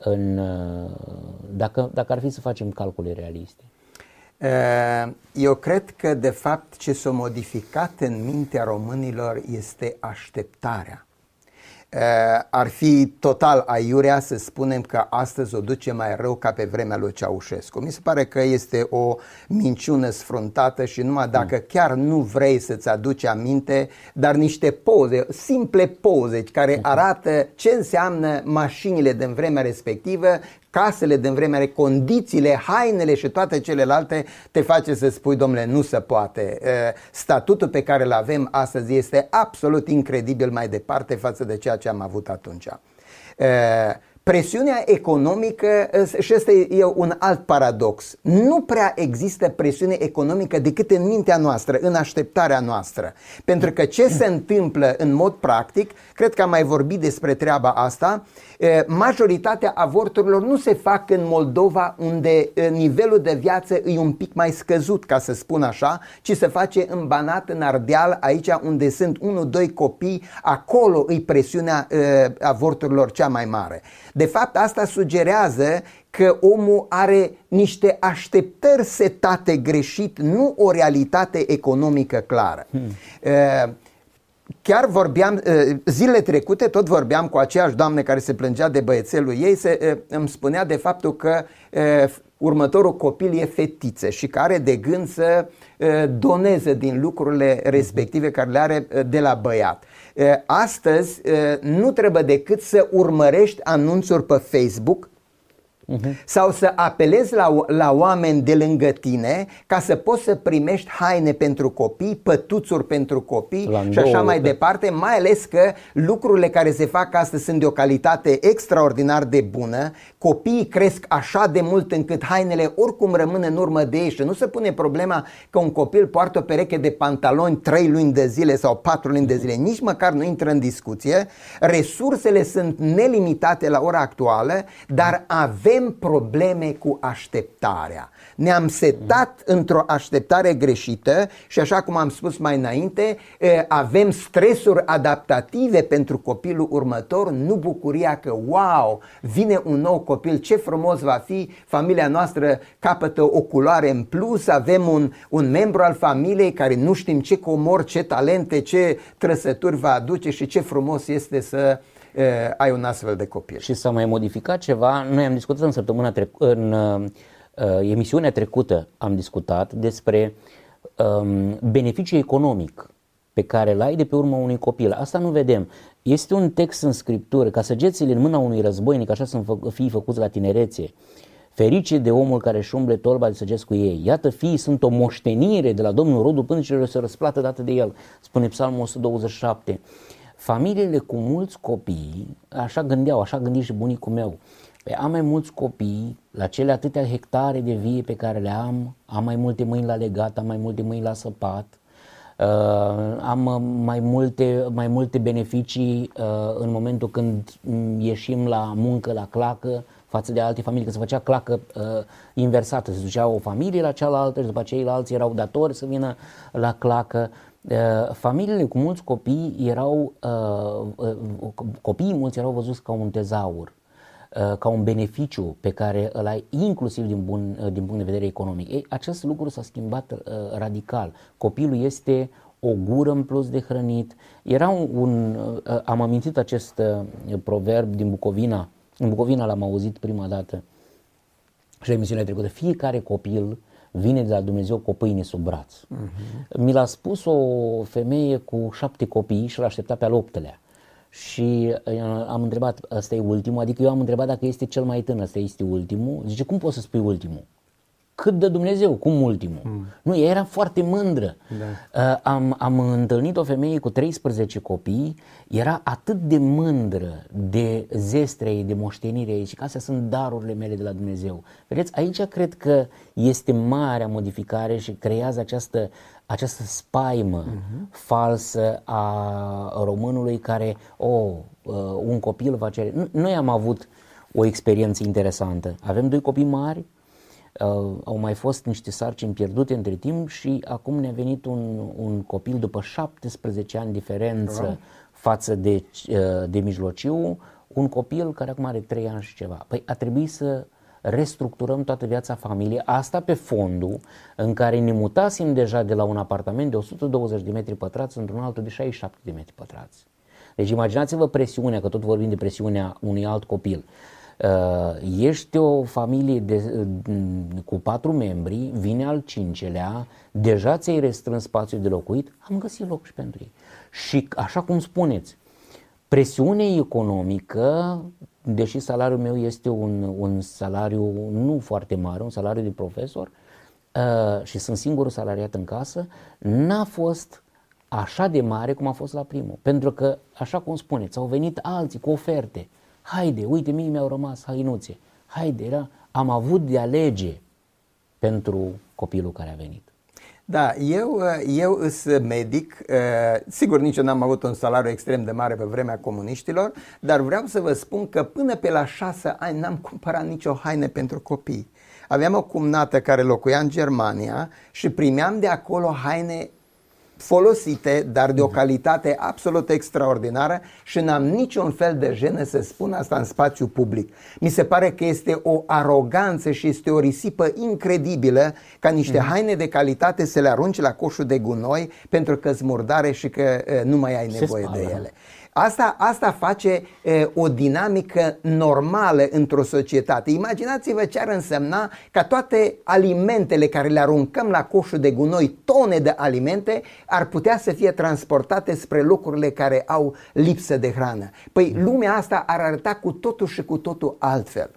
dacă ar fi să facem calcule realiste? Eu cred că de fapt ce s-a modificat în mintea românilor este așteptarea. Ar fi total aiurea să spunem că astăzi o duce mai rău ca pe vremea lui Ceaușescu. Mi se pare că este o minciună sfruntată și numai dacă chiar nu vrei să-ți aduci aminte, dar niște poze, simple poze care arată ce înseamnă mașinile din vremea respectivă, casele din vremea, condițiile, hainele și toate celelalte, te face să spui, domnule, nu se poate. Statutul pe care îl avem astăzi este absolut incredibil mai departe față de ceea ce am avut atunci. Presiunea economică, și ăsta e un alt paradox, nu prea există presiune economică decât în mintea noastră, în așteptarea noastră. Pentru că ce se întâmplă în mod practic, cred că am mai vorbit despre treaba asta, majoritatea avorturilor nu se fac în Moldova, unde nivelul de viață e un pic mai scăzut, ca să spun așa, ci se face în Banat, în Ardeal, aici unde sunt 1-2 copii, acolo e presiunea avorturilor cea mai mare. De fapt, asta sugerează că omul are niște așteptări setate greșit, nu o realitate economică clară. Chiar vorbeam, zilele trecute tot vorbeam cu aceeași doamnă care se plângea de băiețelul ei, îmi spunea de faptul că următorul copil e fetiță și că are de gând să doneze din lucrurile respective care le are de la băiat. Astăzi nu trebuie decât să urmărești anunțuri pe Facebook sau să apelezi la oameni de lângă tine ca să poți să primești haine pentru copii, pătuțuri pentru copii și așa mai departe, mai ales că lucrurile care se fac astăzi sunt de o calitate extraordinar de bună, copiii cresc așa de mult încât hainele oricum rămân în urmă de ei și nu se pune problema că un copil poartă o pereche de pantaloni 3 luni de zile sau 4 luni de zile, nici măcar nu intră în discuție, resursele sunt nelimitate la ora actuală, dar avem probleme cu așteptarea. Ne-am setat într-o așteptare greșită și așa cum am spus mai înainte, avem stresuri adaptative pentru copilul următor, nu bucuria că wow, vine un nou copil, ce frumos va fi, familia noastră capătă o culoare în plus, avem un membru al familiei care nu știm ce comori, ce talente, ce trăsături va aduce și ce frumos este să ai un astfel de copil. Și s-a mai modificat ceva. Noi am discutat în emisiunea trecută am discutat despre beneficiul economic pe care îl ai de pe urma unui copil. Asta nu vedem. Este un text în Scriptură, ca săgețile în mâna unui războinic, așa sunt fiii făcuți la tinerețe. Ferice de omul care își umble torba de săgeți cu ei. Iată, fiii sunt o moștenire de la Domnul, rodul pâncilor se răsplată dată de el, spune Psalmul 127. Familiile cu mulți copii, așa gândeau, așa gândi și bunicul meu, am mai mulți copii, la cele atâtea hectare de vie pe care le am mai multe mâini la legat, am mai multe mâini la săpat, am mai multe beneficii în momentul când ieșim la muncă, la clacă, față de alte familii, că se făcea clacă inversată, se ducea o familie la cealaltă și după ceilalți erau datori să vină la clacă. Familiile cu mulți copii copiii mulți erau văzuți ca un tezaur, ca un beneficiu pe care îl ai inclusiv din punct de vedere economic. Ei, acest lucru s-a schimbat radical. Copilul este o gură în plus de hrănit. Am amintit acest proverb din Bucovina. În Bucovina l-am auzit prima dată și la emisiunea trecută. Fiecare copil vine de la Dumnezeu cu o pâine sub braț. Mi l-a spus o femeie cu 7 copii și l-a așteptat pe al 8-lea. Și am întrebat, ăsta e ultimul? Adică eu am întrebat dacă este cel mai tânăr, ăsta este ultimul. Zice, cum poți să spui ultimul? Cât de Dumnezeu, cum ultimul? Nu, ea era foarte mândră. Da. Am întâlnit o femeie cu 13 copii, era atât de mândră de zestrea ei, de moștenirea ei și că astea sunt darurile mele de la Dumnezeu. Vedeți, aici cred că este marea modificare și creează această spaimă falsă a românului care, un copil va cere. Noi am avut o experiență interesantă. Avem 2 copii mari, au mai fost niște sarcini pierdute între timp și acum ne-a venit un copil după 17 ani diferență față de mijlociu, un copil care acum are 3 ani și ceva. Păi a trebuit să restructurăm toată viața familiei, asta pe fondul în care ne mutasem deja de la un apartament de 120 de metri pătrați într-un altul de 67 de metri pătrați. Deci imaginați-vă presiunea, că tot vorbim de presiunea unui alt copil. Ești o familie cu 4 membri, vine al 5-lea, deja ți-ai restrâns spațiul de locuit, am găsit loc și pentru ei. Și așa cum spuneți, presiunea economică, deși salariul meu este un salariu nu foarte mare, un salariu de profesor și sunt singurul salariat în casă, n-a fost așa de mare cum a fost la primul. Pentru că, așa cum spuneți, au venit alții cu oferte. Haide, uite, mie mi-au rămas hainuțe. Haide, am avut de alege pentru copilul care a venit. Da, eu sunt medic, sigur nici eu n-am avut un salariu extrem de mare pe vremea comuniștilor, dar vreau să vă spun că până pe la 6 ani n-am cumpărat nicio haină pentru copii. Aveam o cumnată care locuia în Germania și primeam de acolo haine folosite, dar de o calitate absolut extraordinară și n-am niciun fel de jenă să spun asta în spațiu public. Mi se pare că este o aroganță și este o risipă incredibilă ca niște haine de calitate să le arunci la coșul de gunoi pentru că-s murdare și că nu mai ai nevoie de ele. Asta face o dinamică normală într-o societate. Imaginați-vă ce ar însemna ca toate alimentele care le aruncăm la coșul de gunoi, tone de alimente, ar putea să fie transportate spre locurile care au lipsă de hrană. Păi lumea asta ar arăta cu totul și cu totul altfel.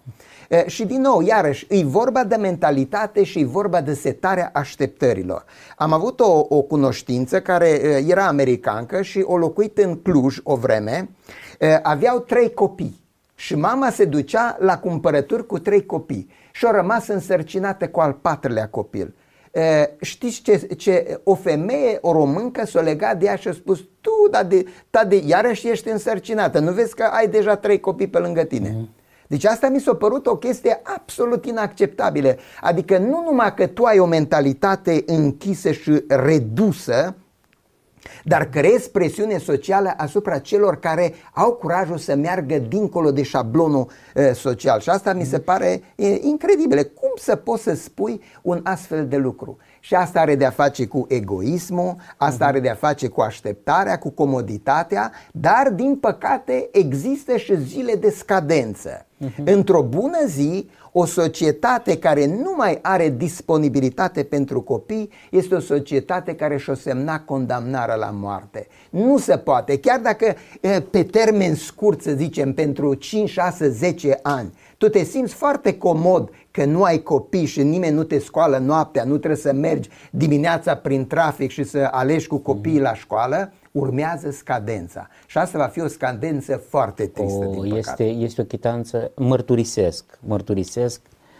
Și din nou, iarăși, e vorba de mentalitate și e vorba de setarea așteptărilor. Am avut o cunoștință care era americancă și o locuit în Cluj o vreme. Aveau 3 copii și mama se ducea la cumpărături cu 3 copii și a rămas însărcinată cu al 4-lea copil. Știți ce o femeie, o româncă s-a legat de ea și a spus: tu, iarăși ești însărcinată, nu vezi că ai deja 3 copii pe lângă tine? Deci asta mi s-a părut o chestie absolut inacceptabilă. Adică nu numai că tu ai o mentalitate închisă și redusă, dar creezi presiune socială asupra celor care au curajul să meargă dincolo de șablonul social. Și asta mi se pare incredibil. Cum să poți să spui un astfel de lucru? Și asta are de-a face cu egoismul, asta are de-a face cu așteptarea, cu comoditatea, dar din păcate există și zile de scadență. Într-o bună zi, o societate care nu mai are disponibilitate pentru copii este o societate care și-o semna condamnarea la moarte. Nu se poate, chiar dacă pe termen scurt, să zicem, pentru 5, 6, 10 ani, tu te simți foarte comod că nu ai copii și nimeni nu te scoală noaptea, nu trebuie să mergi dimineața prin trafic și să alegi cu copiii la școală, urmează scadența. Și asta va fi o scadență foarte tristă, din păcate. Este o chitanță, mărturisesc,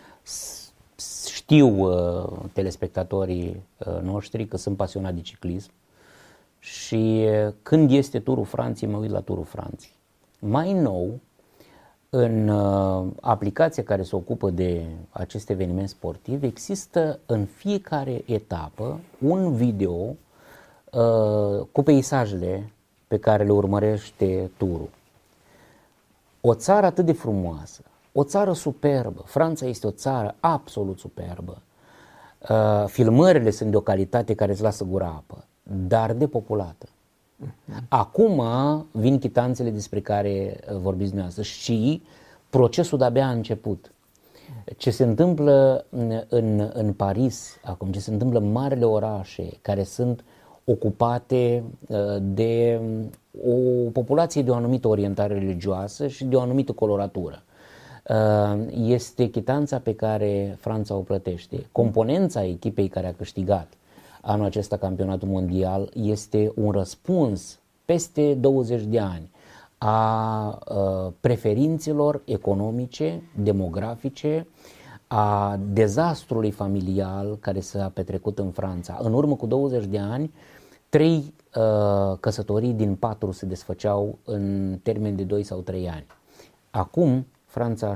știu telespectatorii noștri că sunt pasionat de ciclism și când este Turul Franței, mă uit la Turul Franței. Mai nou, în aplicația care se ocupă de acest eveniment sportiv, există în fiecare etapă un video cu peisajele pe care le urmărește turul. O țară atât de frumoasă, o țară superbă, Franța este o țară absolut superbă, filmările sunt de o calitate care îți lasă gura apă, dar depopulată. Acum vin chitanțele despre care vorbiți dumneavoastră și procesul de-abia a început. Ce se întâmplă în Paris acum, ce se întâmplă în marile orașe care sunt ocupate de o populație de o anumită orientare religioasă și de o anumită coloratură. Este chitanța pe care Franța o plătește. Componența echipei care a câștigat anul acesta campionatul mondial este un răspuns peste 20 de ani a preferințelor economice, demografice, a dezastrului familial care s-a petrecut în Franța. În urmă cu 20 de ani, 3 căsătorii din 4 se desfăceau în termen de 2 sau 3 ani. Acum Franța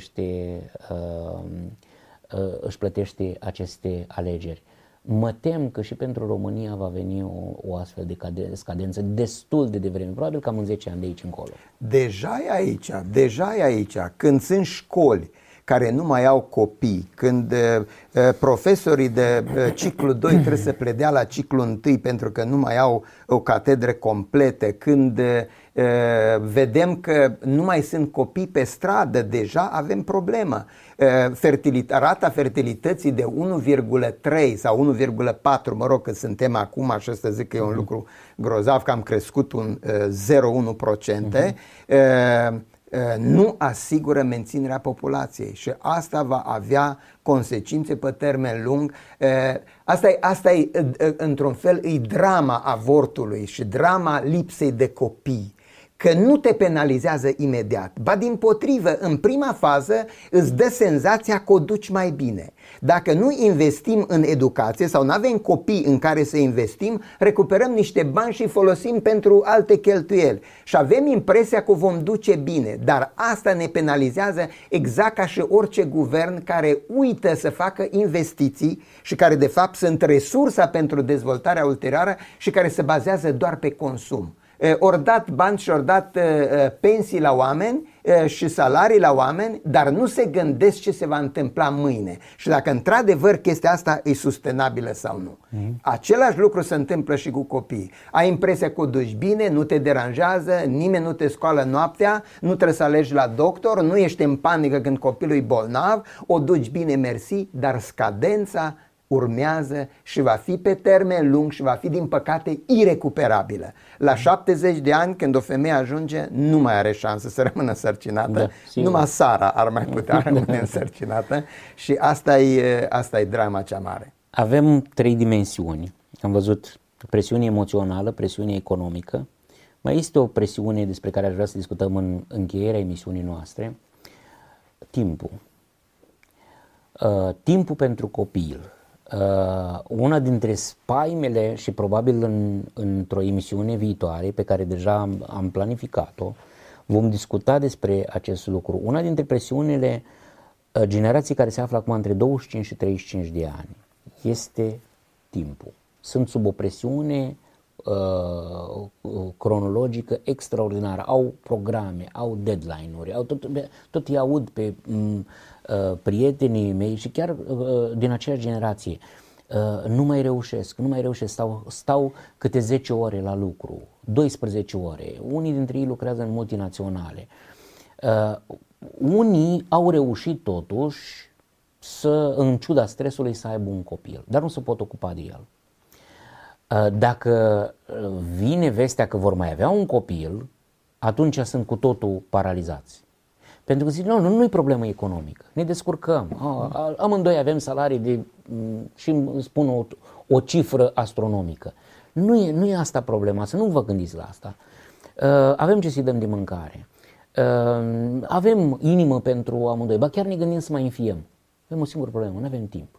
își plătește aceste alegeri. Mă tem că și pentru România va veni o astfel de scadență destul de devreme, probabil cam în 10 ani de aici încolo. Deja e aici. Când sunt școli care nu mai au copii, când profesorii de ciclu 2 trebuie să predea la ciclu 1 pentru că nu mai au o catedră completă, când vedem că nu mai sunt copii pe stradă, deja avem problemă. Rata fertilității de 1,3 sau 1,4, mă rog că suntem acum, așa să zic că e un lucru grozav, că am crescut un 0,1%, nu asigură menținerea populației și asta va avea consecințe pe termen lung. Asta e într-un fel, e drama avortului și drama lipsei de copii. Că nu te penalizează imediat, ba dimpotrivă, în prima fază îți dă senzația că o duci mai bine. Dacă nu investim în educație sau nu avem copii în care să investim, recuperăm niște bani și folosim pentru alte cheltuieli. Și avem impresia că o vom duce bine, dar asta ne penalizează exact ca și orice guvern care uită să facă investiții și care de fapt sunt resursa pentru dezvoltarea ulterioară și care se bazează doar pe consum. Ori dat bani și ori dat pensii la oameni și salarii la oameni, dar nu se gândesc ce se va întâmpla mâine și dacă într-adevăr chestia asta e sustenabilă sau nu. Același lucru se întâmplă și cu copiii. Ai impresia că o duci bine, nu te deranjează, nimeni nu te scoală noaptea, nu trebuie să alegi la doctor, nu ești în panică când copilul e bolnav, o duci bine, mersi, dar scadența urmează și va fi pe termen lung și va fi, din păcate, irecuperabilă. La 70 de ani, când o femeie ajunge, nu mai are șansă să rămână însărcinată. Numai Sara ar mai putea rămâne însărcinată și asta e drama cea mare. Avem 3 dimensiuni. Am văzut presiune emoțională, presiune economică. Mai este o presiune despre care aș vrea să discutăm în încheierea emisiunii noastre. Timpul. Timpul pentru copil. Una dintre spaimele și probabil într-o emisiune viitoare pe care deja am planificat-o, vom discuta despre acest lucru. Una dintre presiunile generației care se află acum între 25 și 35 de ani este timpul. Sunt sub o presiune cronologică extraordinară, au programe, au deadline-uri, tot îi aud pe prietenii mei și chiar din aceeași generație. Nu mai reușesc, stau câte 10 ore la lucru, 12 ore, unii dintre ei lucrează în multinaționale. Unii au reușit totuși să, în ciuda stresului, să aibă un copil, dar nu se pot ocupa de el. Dacă vine vestea că vor mai avea un copil, atunci sunt cu totul paralizați. Pentru că zic, nu e problemă economică, ne descurcăm, amândoi avem salarii și îmi spun o cifră astronomică. Nu e asta problema, să nu vă gândiți la asta. Avem ce să-i dăm de mâncare, avem inimă pentru amândoi, ba chiar ne gândim să mai înfiem. Avem o singură problemă, nu avem timp.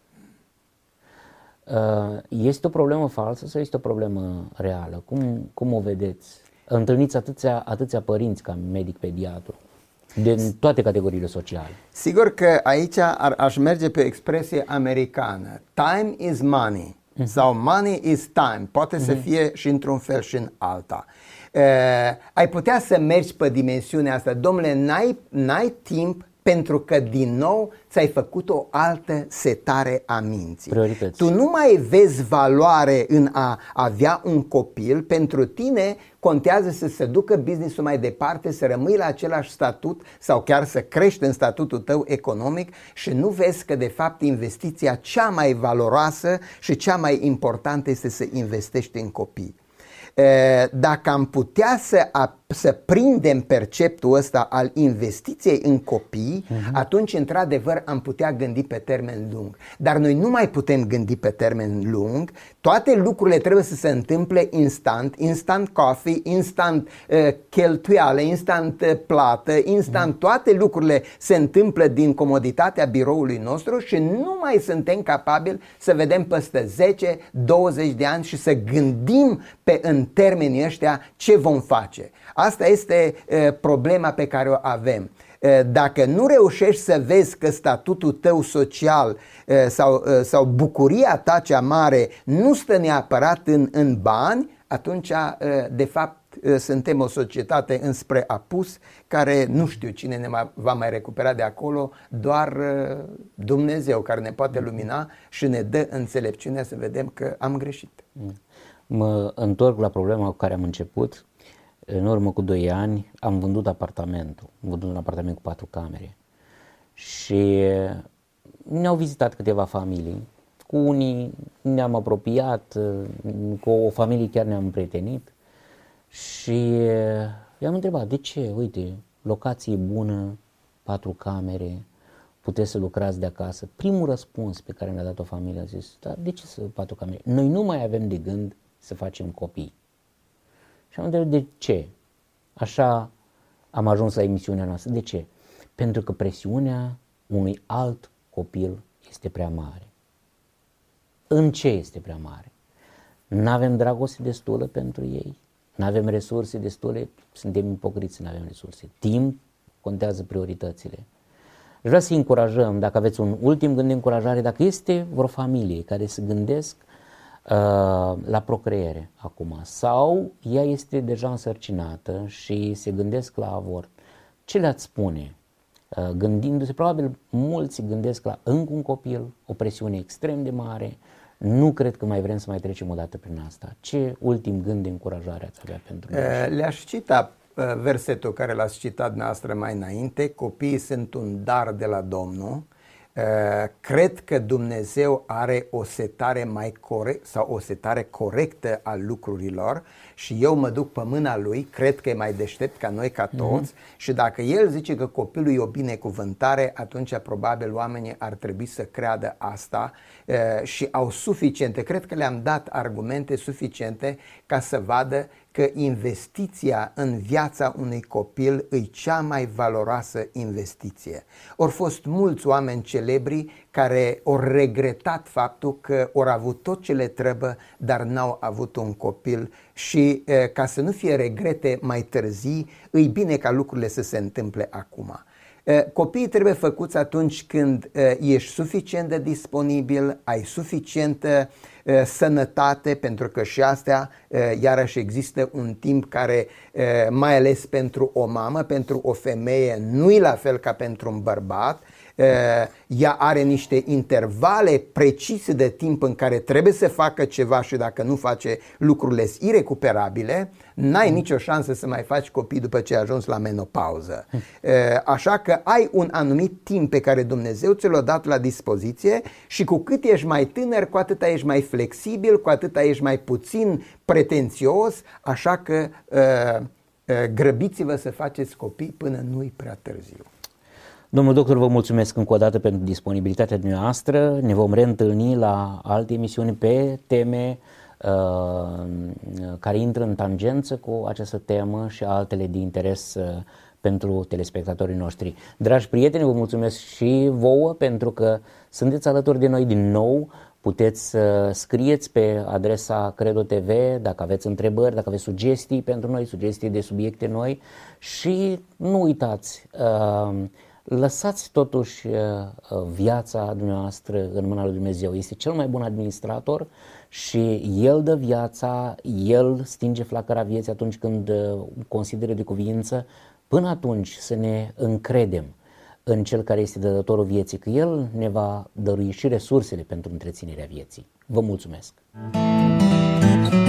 Este o problemă falsă sau este o problemă reală? Cum o vedeți? Întâlniți atâția părinți ca medic pediatru din toate categoriile sociale. Sigur că aici aș merge pe o expresie americană. Time is money sau money is time. Poate să fie și într-un fel și în alta. Ai putea să mergi pe dimensiunea asta. Domnule, n-ai timp pentru că din nou ți-ai făcut o altă setare a minții. Priorități. Tu nu mai vezi valoare în a avea un copil, pentru tine contează să se ducă business-ul mai departe, să rămâi la același statut sau chiar să crești în statutul tău economic și nu vezi că de fapt investiția cea mai valoroasă și cea mai importantă este să investești în copii. Dacă am putea să prindem perceptul ăsta al investiției în copii, atunci într-adevăr am putea gândi pe termen lung. Dar noi nu mai putem gândi pe termen lung, toate lucrurile trebuie să se întâmple instant coffee, instant cheltuială, instant plată, instant toate lucrurile se întâmplă din comoditatea biroului nostru și nu mai suntem capabili să vedem peste 10-20 de ani și să gândim în termenii ăștia ce vom face. Asta este problema pe care o avem. Dacă nu reușești să vezi că statutul tău social sau bucuria ta cea mare nu stă neapărat în bani, atunci de fapt suntem o societate înspre apus care nu știu cine ne va mai recupera de acolo, doar Dumnezeu care ne poate lumina și ne dă înțelepciunea să vedem că am greșit. Mă întorc la problema cu care am început. În urmă cu 2 ani am vândut apartamentul. Am vândut un apartament cu 4 camere. Și ne-au vizitat câteva familii. Cu unii ne-am apropiat, cu o familie chiar ne-am împrietenit. Și i-am întrebat, de ce? Uite, locație bună, 4 camere, puteți să lucrați de acasă. Primul răspuns pe care mi-a dat o familie a zis, da, de ce să 4 camere? Noi nu mai avem de gând să facem copii. Și am întrebat, de ce? Așa am ajuns la emisiunea noastră. De ce? Pentru că presiunea unui alt copil este prea mare. În ce este prea mare? N-avem dragoste destulă pentru ei, n-avem resurse destule, suntem ipocriți, n-avem resurse. Timp, contează prioritățile. Vreau să încurajăm, dacă aveți un ultim gând de încurajare, dacă este vreo familie care se gândesc la procreere acum sau ea este deja însărcinată și se gândesc la avort, ce le-ați spune? Gândindu-se, probabil mulți gândesc la încă un copil, o presiune extrem de mare, nu cred că mai vrem să mai trecem o dată prin asta. Ce ultim gând de încurajare ați avea pentru noi? Le-aș cita versetul care l-ați citat noastră mai înainte, copiii sunt un dar de la Domnul. Cred că Dumnezeu are o setare mai corectă sau o setare corectă a lucrurilor și eu mă duc pe mâna Lui, cred că e mai deștept ca noi, ca toți, și dacă El zice că copilul e o binecuvântare, atunci probabil oamenii ar trebui să creadă asta și au suficiente, cred că le-am dat argumente suficiente ca să vadă că investiția în viața unui copil e cea mai valoroasă investiție. Au fost mulți oameni celebri care au regretat faptul că au avut tot ce le trebuie, dar n-au avut un copil și ca să nu fie regrete mai târziu, e bine ca lucrurile să se întâmple acum. Copiii trebuie făcuți atunci când ești suficient de disponibil, ai suficientă sănătate, pentru că și astea, iarăși există un timp care, mai ales pentru o mamă, pentru o femeie, nu e la fel ca pentru un bărbat. Ea are niște intervale precise de timp în care trebuie să facă ceva și dacă nu face, lucrurile sunt irecuperabile. N-ai nicio șansă să mai faci copii după ce ai ajuns la menopauză. Așa că ai un anumit timp pe care Dumnezeu ți l-a dat la dispoziție și cu cât ești mai tânăr, cu atât ești mai flexibil, cu atât ești mai puțin pretențios, așa că grăbiți-vă să faceți copii până nu-i prea târziu. Domnul doctor, vă mulțumesc încă o dată pentru disponibilitatea dumneavoastră. Ne vom reîntâlni la alte emisiuni pe teme care intră în tangență cu această temă și altele de interes pentru telespectatorii noștri. Dragi prieteni, vă mulțumesc și vouă pentru că sunteți alături de noi din nou. Puteți să scrieți pe adresa Credo TV dacă aveți întrebări, dacă aveți sugestii pentru noi, sugestii de subiecte noi și nu uitați, lăsați totuși viața dumneavoastră în mâna lui Dumnezeu. Este cel mai bun administrator și El dă viața, El stinge flacăra vieții atunci când consideră de cuviință. Până atunci să ne încredem în Cel care este dădătorul vieții, că El ne va dărui și resursele pentru întreținerea vieții. Vă mulțumesc!